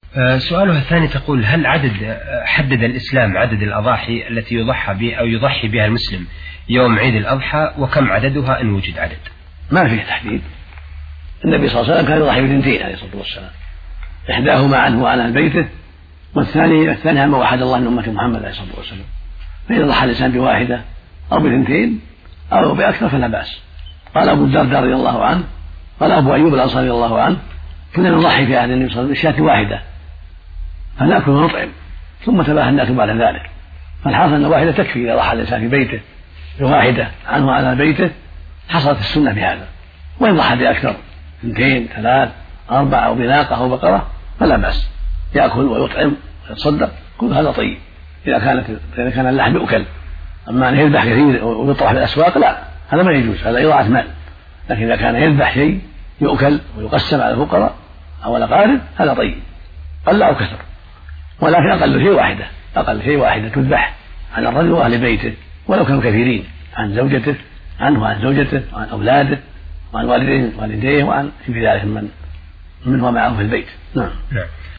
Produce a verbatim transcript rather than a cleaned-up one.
سؤالها الثاني تقول: هل عدد حدد الإسلام عدد الأضاحي التي يضحى بها أو يضحي بها المسلم يوم عيد الأضحى، وكم عددها إن وجد عدد؟ ما فيه تحديد. النبي صلى الله عليه وسلم كان يضحي باثنتين عليه الصلاة والسلام، إحداهما عنه وعن أهل بيته، والثاني الثانية ما وحد الله من أمة محمد عليه الصلاة والسلام. فإذا ضحى الإنسان بواحدة أو باثنتين أو بأكثر فلا بأس. قال أبو الدرداء رضي الله عنه، قال أبو أيوب الأنصاري رضي الله عنه: كنا نضحي في عهد النبي صلى الله عليه وسلم بشاة واحدة فنأكل ونطعم، ثم تباهى الناس بعد ذلك. فالحاصل أن واحدة تكفي إذا ضحى الإنسان في بيته بواحدة عنه وعن بيته، حصلت السنة بهذا. وإن ضحى بأكثر، اثنتين ثلاث أربعة أو بناقة أو بقرة فلا بأس، يأكل ويطعم ويتصدق، كل هذا طيب إذا كانت إذا كان اللحم يؤكل. أما أن يذبح كثير ويطرح في الأسواق لا، هذا ما يجوز، هذا إضاعة مال. لكن إذا كان يذبح شيء يؤكل ويقسم على الفقراء أو الأقارب هذا طيب، قل أو كثر. ولكن أقل شيء واحدة، أقل شيء واحدة تذبح عن الرجل وأهل بيته ولو كانوا كثيرين، عن زوجته عنه وعن زوجته وعن أولاده وعن والديه والديه وعن في ذلك من من هو معه في البيت. نعم. نعم.